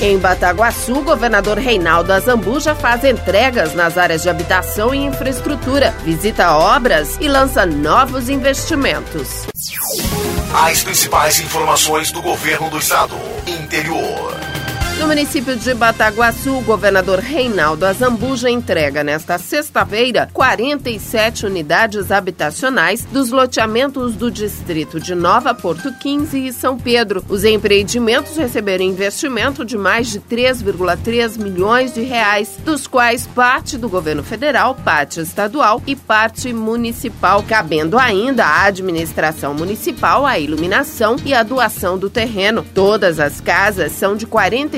Em Bataguaçu, o governador Reinaldo Azambuja faz entregas nas áreas de habitação e infraestrutura, visita obras e lança novos investimentos. As principais informações do governo do estado. Interior. No município de Bataguaçu, o governador Reinaldo Azambuja entrega nesta sexta-feira 47 unidades habitacionais dos loteamentos do distrito de Nova Porto 15 e São Pedro. Os empreendimentos receberam investimento de mais de 3,3 milhões de reais, dos quais parte do governo federal, parte estadual e parte municipal, cabendo ainda à administração municipal, a iluminação e a doação do terreno. Todas as casas são de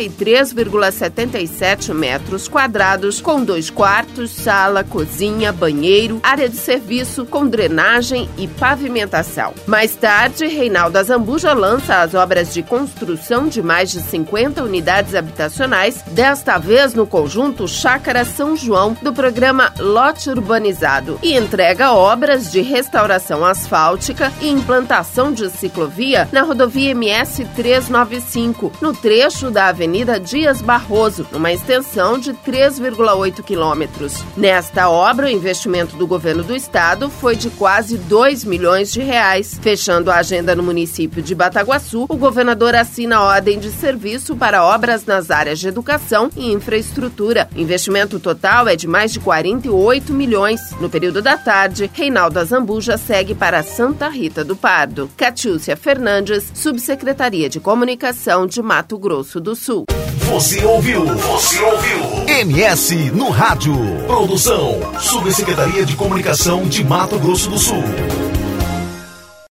43,77 metros quadrados, com 2 quartos, sala, cozinha, banheiro, área de serviço, com drenagem e pavimentação. Mais tarde, Reinaldo Azambuja lança as obras de construção de mais de 50 unidades habitacionais, desta vez no conjunto Chácara São João, do programa Lote Urbanizado, e entrega obras de restauração asfáltica e implantação de ciclovia na rodovia MS 395, no trecho da Avenida Dias Barroso, numa extensão de 3,8 quilômetros. Nesta obra, o investimento do governo do estado foi de quase 2 milhões de reais. Fechando a agenda no município de Bataguaçu, o governador assina ordem de serviço para obras nas áreas de educação e infraestrutura. O investimento total é de mais de 48 milhões. No período da tarde, Reinaldo Azambuja segue para Santa Rita do Pardo. Catiúcia Fernandes, Subsecretaria de Comunicação de Mato Grosso do Sul. Você ouviu MS no Rádio. Produção, Subsecretaria de Comunicação de Mato Grosso do Sul.